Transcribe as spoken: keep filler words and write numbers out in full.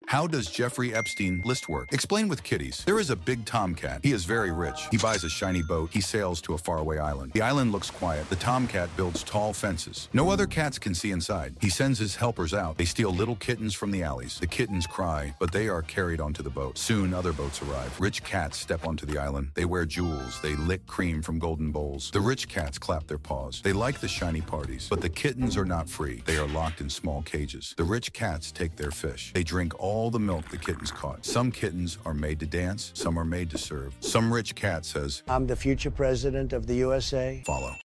How does Jeffrey Epstein list work? Explain with kitties. There is a big tomcat. He is very rich. He buys a shiny boat. He sails to a faraway island. The island looks quiet. The tomcat builds tall fences. No other cats can see inside. He sends his helpers out. They steal little kittens from the alleys. The kittens cry, but they are carried onto the boat. Soon, other boats arrive. Rich cats step onto the island. They wear jewels. They lick cream from golden bowls. The rich cats clap their paws. They like the shiny parties. But the kittens are not free. They are locked in small cages. The rich cats take their fish. They drink all the milk the kittens caught. Some kittens are made to dance. Some are made to serve. Some rich cat says, I'm the future president of the U S A. Follow.